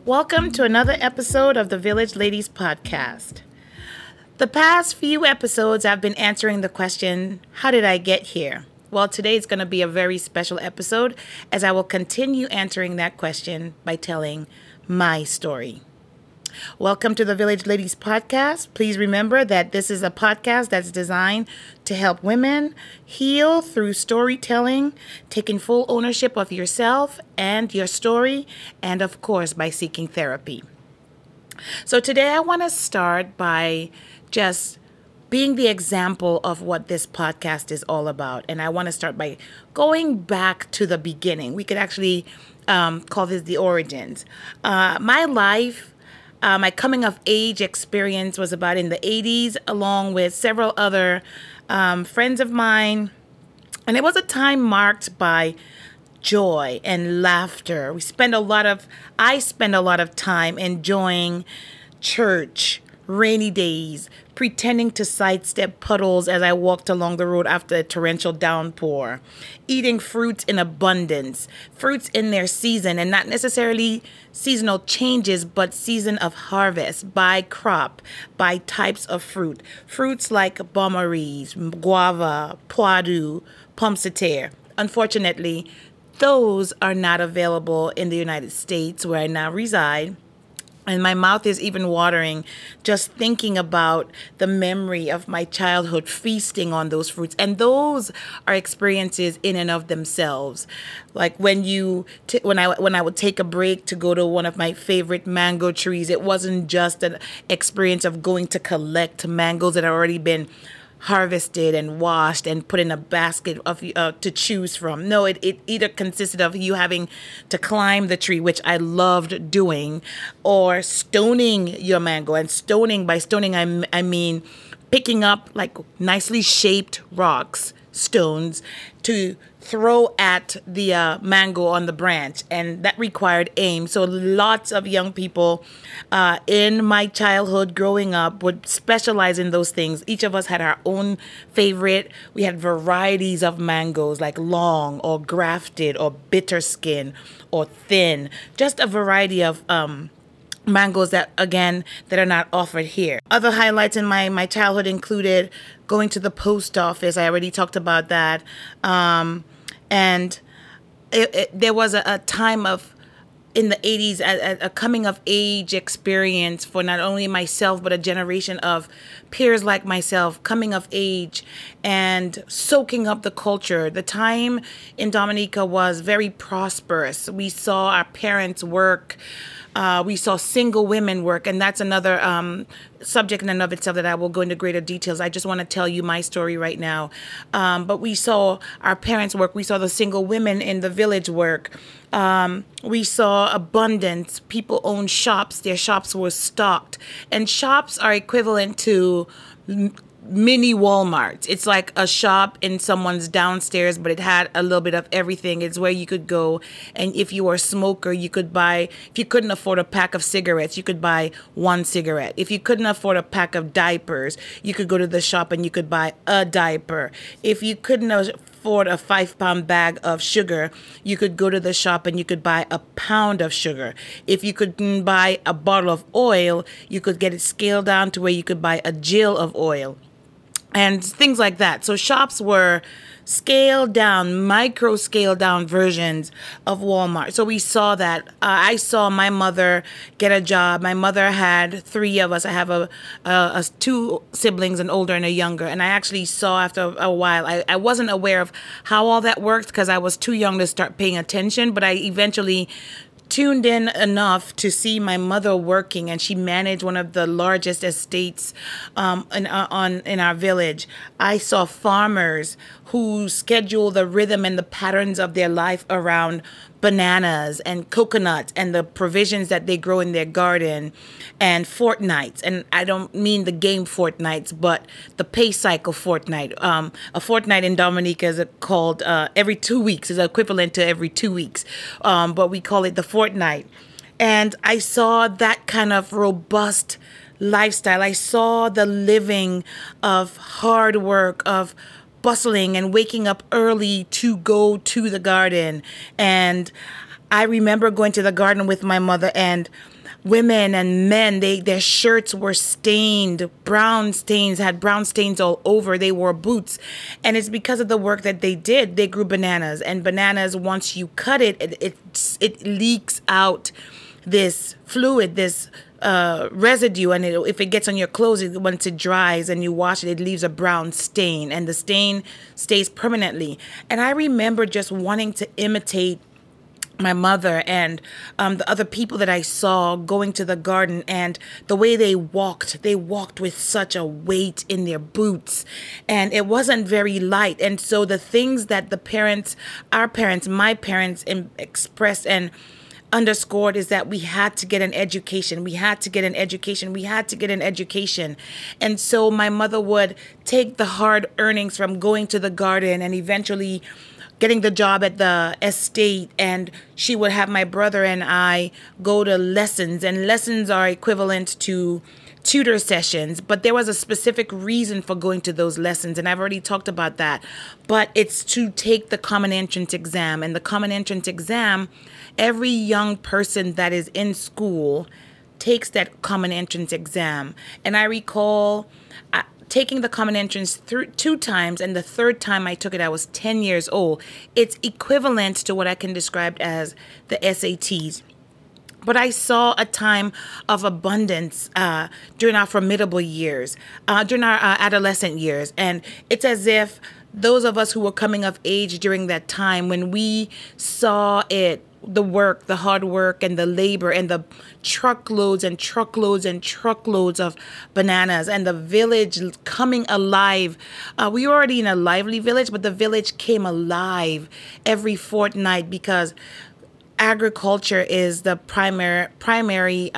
Welcome to another episode of the Village Ladies Podcast. The past few episodes I've been answering the question, how did I get here? Well, today is going to be a very special episode as I will continue answering that question by telling my story. Welcome to the Village Ladies Podcast. Please remember that this is a podcast that's designed to help women heal through storytelling, taking full ownership of yourself and your story, and of course, by seeking therapy. So today I want to start by just being the example of what this podcast is all about. And I want to start by going back to the beginning. We could actually call this the origins. My life, my coming of age experience was about in the 80s, along with several other friends of mine. And it was a time marked by joy and laughter. I spend a lot of time enjoying church, rainy days, pretending to sidestep puddles as I walked along the road after a torrential downpour, eating fruits in abundance, fruits in their season, and not necessarily seasonal changes, but season of harvest, by crop, by types of fruit. Fruits like Beaumaris, guava, poidu, pomme de terre. Unfortunately, those are not available in the United States where I now reside. And my mouth is even watering just thinking about the memory of my childhood feasting on those fruits. And those are experiences in and of themselves. Like when I would take a break to go to one of my favorite mango trees, it wasn't just an experience of going to collect mangoes that had already been harvested and washed and put in a basket of to choose from. No, it either consisted of you having to climb the tree, which I loved doing, or stoning your mango. And by stoning, I mean picking up like nicely shaped rocks, stones, to throw at the mango on the branch, and that required aim. So lots of young people in my childhood growing up would specialize in those things. Each of us had our own favorite. We had varieties of mangoes, like long or grafted or bitter skin or thin, just a variety of mangoes that are not offered here. Other highlights in my childhood included going to the post office. I already talked about that. And there was a time in the 80s, a coming of age experience for not only myself, but a generation of peers like myself, coming of age and soaking up the culture. The time in Dominica was very prosperous. We saw our parents work. We saw single women work, and that's another subject in and of itself that I will go into greater details. I just want to tell you my story right now. But we saw our parents work. We saw the single women in the village work. We saw abundance. People owned shops. Their shops were stocked. And shops are equivalent to mini Walmart. It's like a shop in someone's downstairs, but it had a little bit of everything. It's where you could go, and if you were a smoker, you could buy, if you couldn't afford a pack of cigarettes, you could buy one cigarette. If you couldn't afford a pack of diapers, you could go to the shop and you could buy a diaper. If you couldn't afford a 5-pound bag of sugar, you could go to the shop and you could buy a pound of sugar. If you couldn't buy a bottle of oil, you could get it scaled down to where you could buy a gill of oil. And things like that. So shops were scaled down, micro scaled down versions of Walmart. So we saw that. I saw my mother get a job. My mother had 3 of us. I have 2 siblings, an older and a younger. And I actually saw after a while, I wasn't aware of how all that worked because I was too young to start paying attention. But I eventually tuned in enough to see my mother working, and she managed one of the largest estates in our village. I saw farmers who schedule the rhythm and the patterns of their life around bananas and coconuts and the provisions that they grow in their garden, and fortnights. And I don't mean the game fortnights, but the pay cycle fortnight. A fortnight in Dominica is called every 2 weeks, is equivalent to every 2 weeks, but we call it the fortnight. And I saw that kind of robust lifestyle. I saw the living of hard work, of bustling and waking up early to go to the garden. And I remember going to the garden with my mother, and women and men, their shirts were stained, brown stains, had brown stains all over. They wore boots. And it's because of the work that they did. They grew bananas, and bananas, once you cut it leaks out this fluid, this residue, and if it gets on your clothes, once it dries and you wash it, it leaves a brown stain, and the stain stays permanently. And I remember just wanting to imitate my mother and the other people that I saw going to the garden, and the way they walked with such a weight in their boots, and it wasn't very light. And so the things that our parents, my parents expressed and underscored is that we had to get an education. We had to get an education. We had to get an education. And so my mother would take the hard earnings from going to the garden and eventually getting the job at the estate, and she would have my brother and I go to lessons, and lessons are equivalent to tutor sessions, but there was a specific reason for going to those lessons, and I've already talked about that. But it's to take the common entrance exam, and the common entrance exam, every young person that is in school takes that common entrance exam. And I recall taking the common entrance through 2 times, and the third time I took it, I was 10 years old. It's equivalent to what I can describe as the SATs. But I saw a time of abundance during our formidable years, during our adolescent years. And it's as if those of us who were coming of age during that time, when we saw it, the work, the hard work, and the labor, and the truckloads and truckloads and truckloads of bananas, and the village coming alive. We were already in a lively village, but the village came alive every fortnight because agriculture is the primary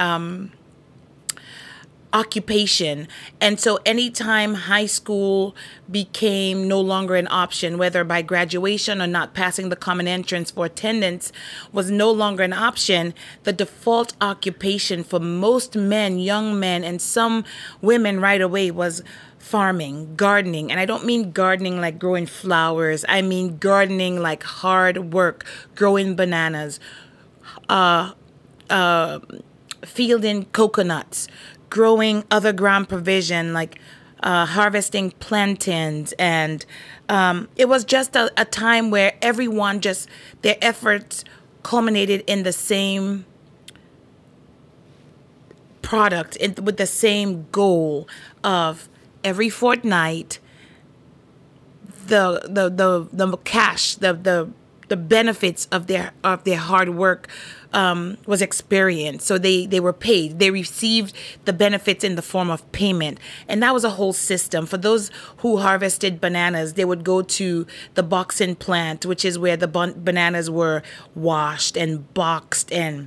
occupation. And so anytime high school became no longer an option, whether by graduation or not passing the common entrance for attendance was no longer an option, the default occupation for most men, young men, and some women right away was farming, gardening. And I don't mean gardening like growing flowers. I mean gardening like hard work, growing bananas, fielding coconuts, growing other ground provision like harvesting plantains. And it was just a time where everyone their efforts culminated in the same product, with the same goal of every fortnight, the cash, the benefits of their hard work was experienced. So they were paid. They received the benefits in the form of payment. And that was a whole system. For those who harvested bananas, they would go to the boxing plant, which is where the bananas were washed and boxed and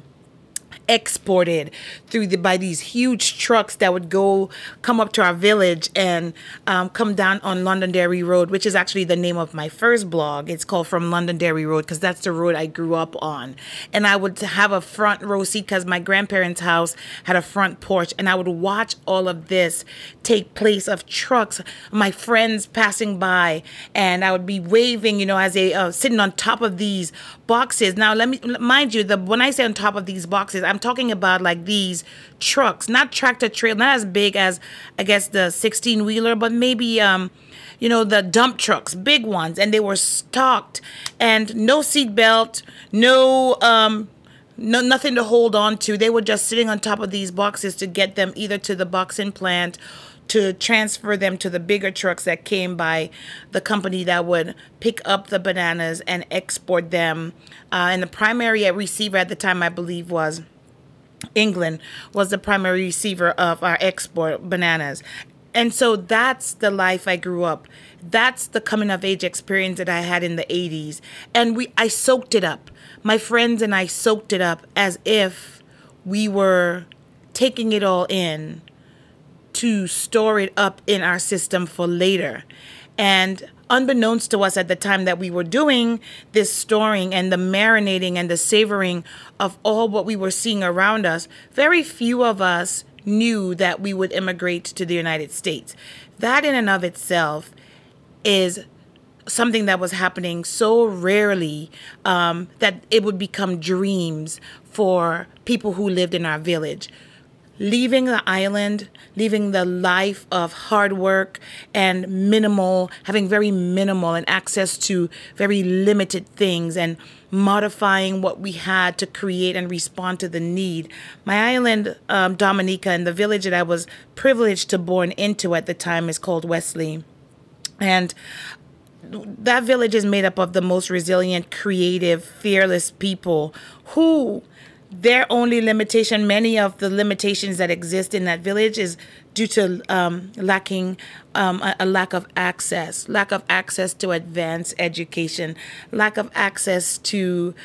exported by these huge trucks that would come up to our village and come down on Londonderry Road, which is actually the name of my first blog. It's called From Londonderry Road because that's the road I grew up on. And I would have a front row seat because my grandparents' house had a front porch, and I would watch all of this take place of trucks, my friends passing by, and I would be waving, as they sitting on top of these boxes. Now, let me mind you, when I say on top of these boxes, I'm talking about like these trucks, not tractor trailer, not as big as I guess the 16-wheeler, but maybe the dump trucks, big ones, and they were stocked, and no seat belt, no nothing to hold on to. They were just sitting on top of these boxes to get them either to the boxing plant, to transfer them to the bigger trucks that came by the company that would pick up the bananas and export them. And the primary receiver at the time, I believe, was England, was the primary receiver of our export bananas. And so that's the life I grew up. That's the coming of age experience that I had in the 80s. And I soaked it up. My friends and I soaked it up as if we were taking it all in to store it up in our system for later. And unbeknownst to us at the time that we were doing this storing and the marinating and the savoring of all what we were seeing around us, very few of us knew that we would immigrate to the United States. That in and of itself is something that was happening so rarely, that it would become dreams for people who lived in our village. Leaving the island, leaving the life of hard work and minimal, having very minimal and access to very limited things, and modifying what we had to create and respond to the need. My island, Dominica, and the village that I was privileged to born into at the time is called Wesley. And that village is made up of the most resilient, creative, fearless people who their only limitation, many of the limitations that exist in that village is due to lacking a lack of access to advanced education, lack of access to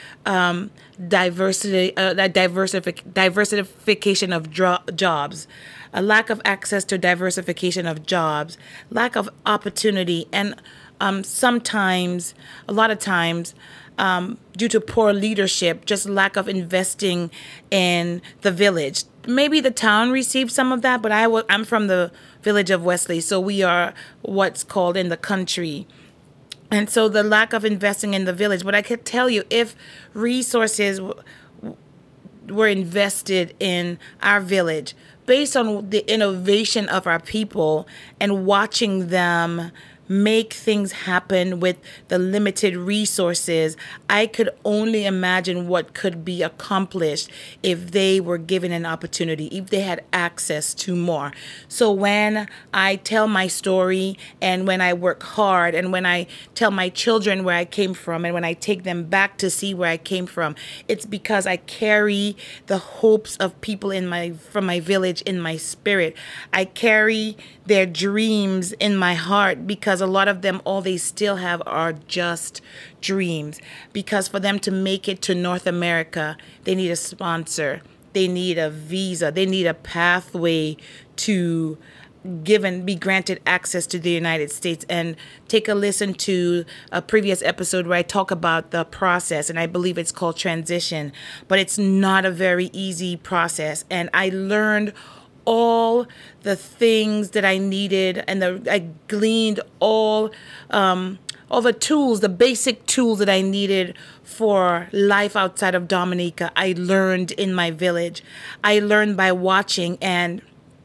diversification of jobs, a lack of access to diversification of jobs, lack of opportunity, and sometimes, a lot of times, due to poor leadership, just lack of investing in the village. Maybe the town received some of that, but I'm from the village of Wesley, so we are what's called in the country. And so the lack of investing in the village. But I could tell you, if resources were invested in our village based on the innovation of our people and watching them make things happen with the limited resources, I could only imagine what could be accomplished if they were given an opportunity, if they had access to more. So when I tell my story, and when I work hard, and when I tell my children where I came from, and when I take them back to see where I came from, it's because I carry the hopes of people from my village in my spirit. I carry their dreams in my heart, because a lot of them, all they still have are just dreams. Because for them to make it to North America, they need a sponsor, they need a visa, they need a pathway to be granted access to the United States. And take a listen to a previous episode where I talk about the process, and I believe it's called transition, but it's not a very easy process. And I learned all the things that I needed, and I gleaned all the tools, the basic tools that I needed for life outside of Dominica. I learned in my village. I learned by watching, and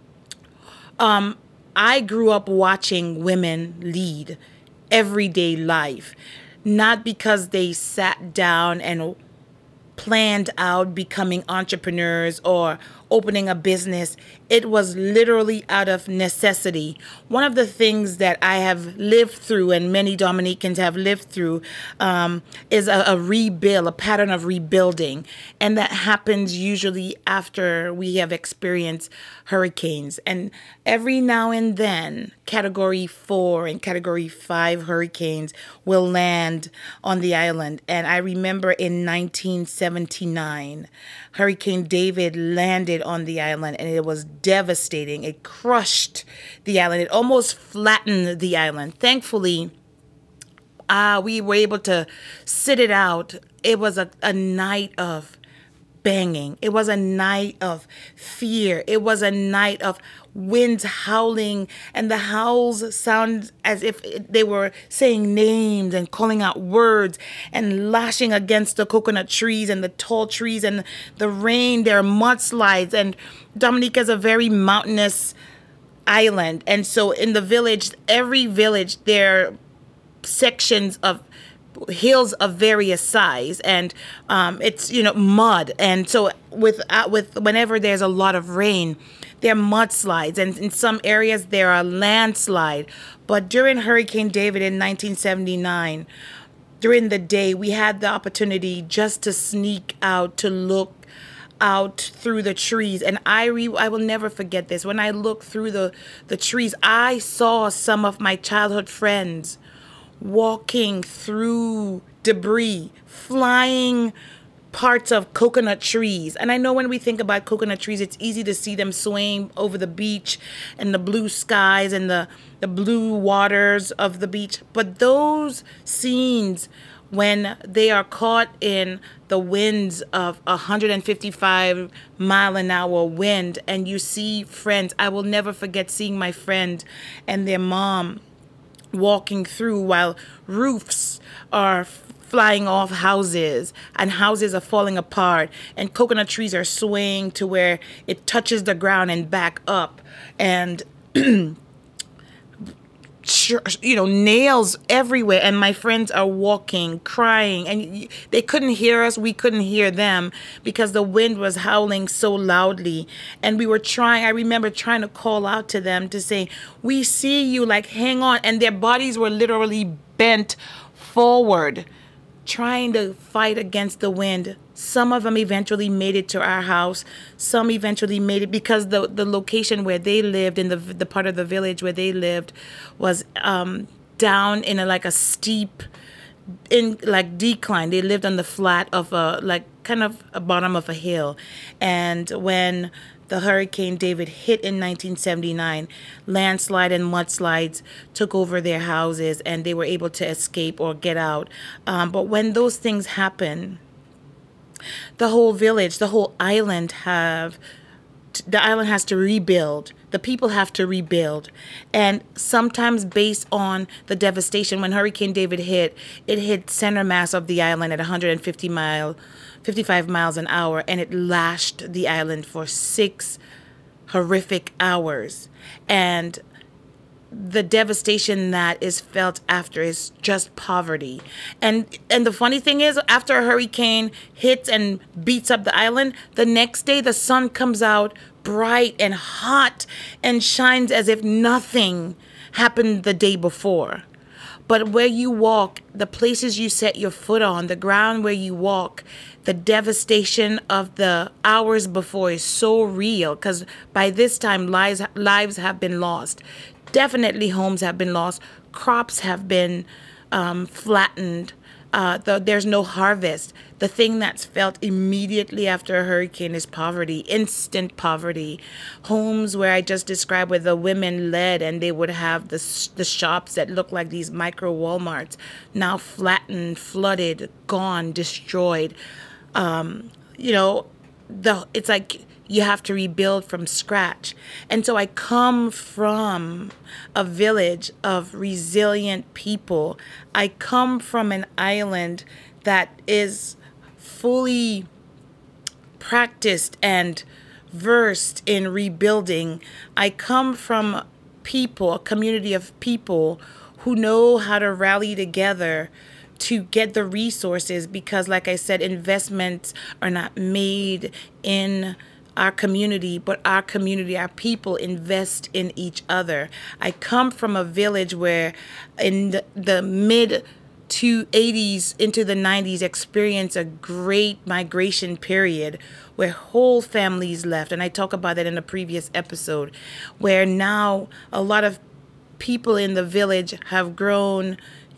I grew up watching women lead everyday life, not because they sat down and planned out becoming entrepreneurs or opening a business. It was literally out of necessity. One of the things that I have lived through, and many Dominicans have lived through, is a rebuild, a pattern of rebuilding. And that happens usually after we have experienced hurricanes. And every now and then, Category 4 and Category 5 hurricanes will land on the island. And I remember in 1979, Hurricane David landed on the island, and it was devastating. It crushed the island. It almost flattened the island. Thankfully, we were able to sit it out. It was a night of banging. It was a night of fear. It was a night of winds howling, and the howls sound as if they were saying names and calling out words and lashing against the coconut trees and the tall trees and the rain. There are mudslides, and Dominica is a very mountainous island. And so in the village, every village, there are sections of hills of various size, and it's mud, and so with whenever there's a lot of rain, there are mudslides, and in some areas there are landslide. But during Hurricane David in 1979, during the day, we had the opportunity just to sneak out, to look out through the trees, and I will never forget this. When I looked through the trees, I saw some of my childhood friends walking through debris, flying parts of coconut trees. And I know when we think about coconut trees, it's easy to see them swaying over the beach and the blue skies and the blue waters of the beach. But those scenes, when they are caught in the winds of 155 mile an hour wind, and you see friends, I will never forget seeing my friend and their mom walking through while roofs are flying off houses and houses are falling apart and coconut trees are swaying to where it touches the ground and back up and nails everywhere, and my friends are walking crying, and they couldn't hear us, we couldn't hear them because the wind was howling so loudly. And I remember trying to call out to them to say, we see you, like, hang on. And their bodies were literally bent forward trying to fight against the wind. Some of them eventually made it to our house. Some eventually made it because the location where they lived, in the part of the village where they lived, was down in a steep decline. They lived on the flat of a bottom of a hill. And when the Hurricane David hit in 1979, landslide and mudslides took over their houses and they were able to escape or get out. But when those things happen, the whole village, the whole island the island has to rebuild. The people have to rebuild. And sometimes based on the devastation, when Hurricane David hit, it hit center mass of the island at 55 miles an hour, and it lashed the island for 6 horrific hours. And the devastation that is felt after is just poverty. And the funny thing is, after a hurricane hits and beats up the island, the next day the sun comes out bright and hot and shines as if nothing happened the day before. But where you walk, the places you set your foot on, the ground where you walk, the devastation of the hours before is so real, because by this time lives have been lost. Definitely homes have been lost. Crops have been flattened. There's no harvest. The thing that's felt immediately after a hurricane is poverty, instant poverty. Homes where I just described, where the women led and they would have the shops that look like these micro Walmarts, now flattened, flooded, gone, destroyed. It's like you have to rebuild from scratch. And so I come from a village of resilient people. I come from an island that is fully practiced and versed in rebuilding. I come from a community of people who know how to rally together to get the resources, because, like I said, investments are not made in our community, but our people invest in each other. I come from a village where in the mid to 80s into the 90s experienced a great migration period where whole families left. And I talk about that in a previous episode, where now a lot of people in the village have grown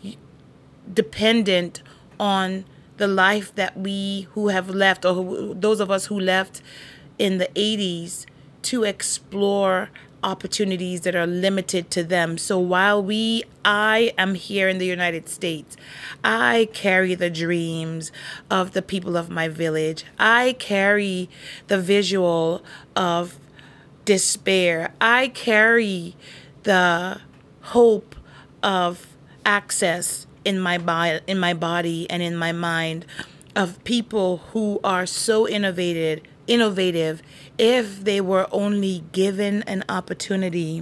dependent on the life that we who have left, or those of us who left in the 80s, to explore opportunities that are limited to them. So while I am here in the United States, I carry the dreams of the people of my village. I carry the visual of despair. I carry the hope of access in my body and in my mind, of people who are so innovative if they were only given an opportunity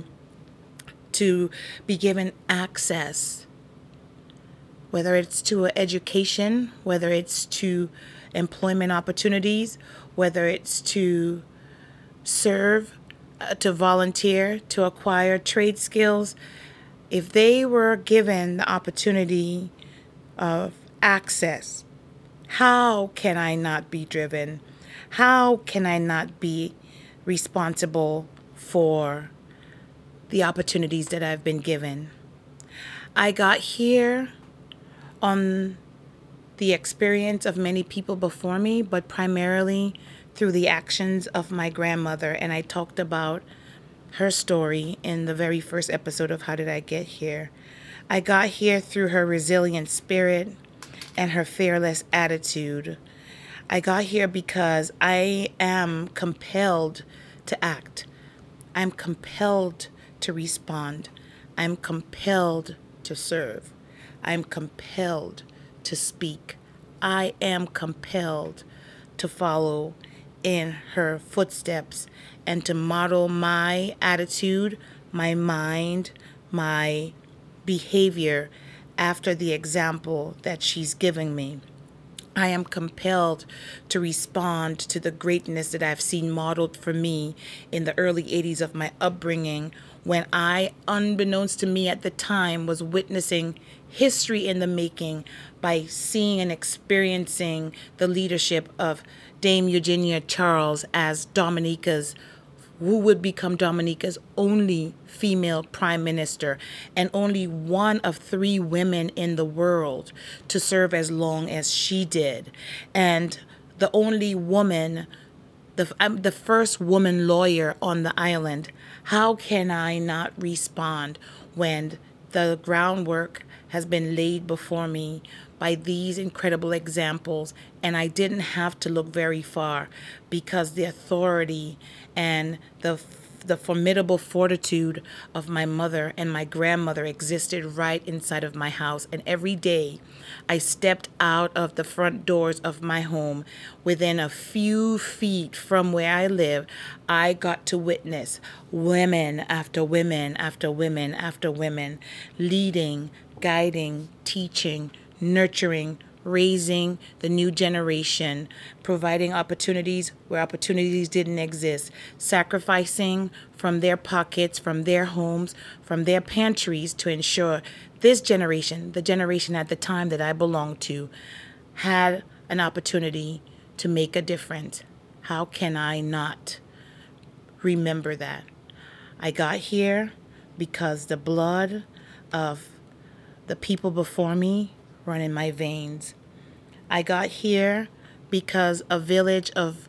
to be given access, whether it's to education, whether it's to employment opportunities, whether it's to serve, to volunteer, to acquire trade skills. If they were given the opportunity of access, how can I not be driven? How can I not be responsible for the opportunities that I've been given? I got here on the experience of many people before me, but primarily through the actions of my grandmother. And I talked about her story in the very first episode of How Did I Get Here? I got here through her resilient spirit and her fearless attitude. I got here because I am compelled to act. I'm compelled to respond. I'm compelled to serve. I'm compelled to speak. I am compelled to follow in her footsteps and to model my attitude, my mind, my behavior after the example that she's giving me. I am compelled to respond to the greatness that I've seen modeled for me in the early 80s of my upbringing, when I, unbeknownst to me at the time, was witnessing history in the making by seeing and experiencing the leadership of Dame Eugenia Charles as who would become Dominica's only female prime minister and only one of 3 women in the world to serve as long as she did. And the only woman, the first woman lawyer on the island. How can I not respond when the groundwork has been laid before me by these incredible examples, and I didn't have to look very far because the authority and the formidable fortitude of my mother and my grandmother existed right inside of my house. And every day I stepped out of the front doors of my home, within a few feet from where I live, I got to witness women after women after women after women leading, guiding, teaching, nurturing, raising the new generation, providing opportunities where opportunities didn't exist, sacrificing from their pockets, from their homes, from their pantries to ensure this generation, the generation at the time that I belonged to, had an opportunity to make a difference. How can I not remember that? I got here because the blood of the people before me run in my veins. I got here because a village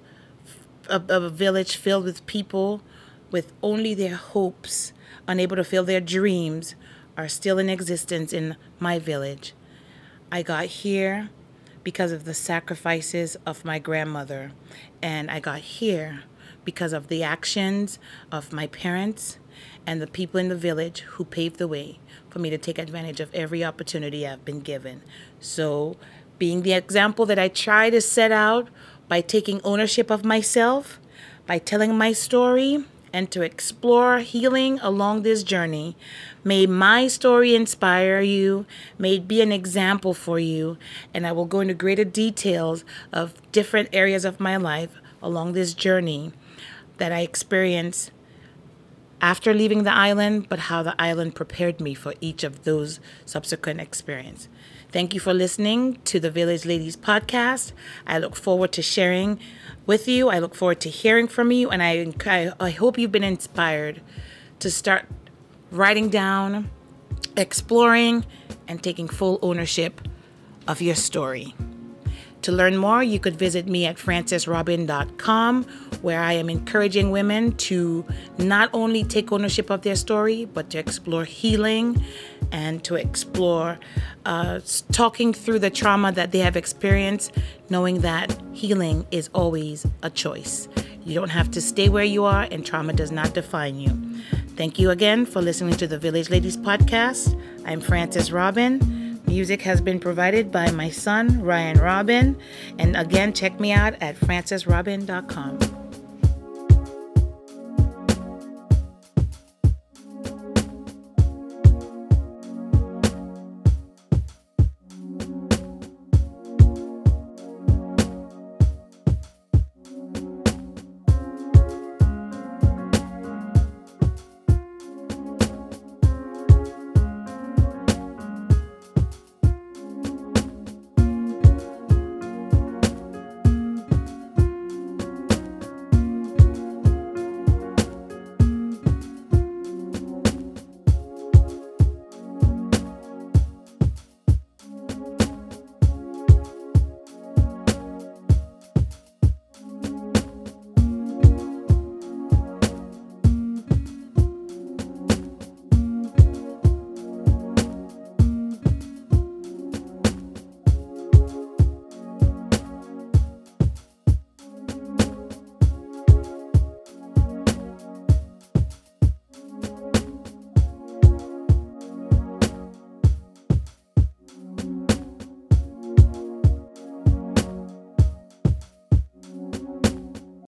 filled with people with only their hopes, unable to fill their dreams, are still in existence in my village. I got here because of the sacrifices of my grandmother, and I got here because of the actions of my parents and the people in the village who paved the way for me to take advantage of every opportunity I've been given. So, being the example that I try to set out by taking ownership of myself, by telling my story, and to explore healing along this journey, may my story inspire you, may it be an example for you, and I will go into greater details of different areas of my life along this journey that I experienced after leaving the island, but how the island prepared me for each of those subsequent experiences. Thank you for listening to the Village Ladies podcast. I look forward to sharing with you. I look forward to hearing from you, and I hope you've been inspired to start writing down, exploring, and taking full ownership of your story. To learn more, you could visit me at francesrobin.com, where I am encouraging women to not only take ownership of their story, but to explore healing and to explore talking through the trauma that they have experienced, knowing that healing is always a choice. You don't have to stay where you are, and trauma does not define you. Thank you again for listening to the Village Ladies podcast. I'm Frances Robin. Music has been provided by my son, Ryan Robin. And again, check me out at francesrobin.com.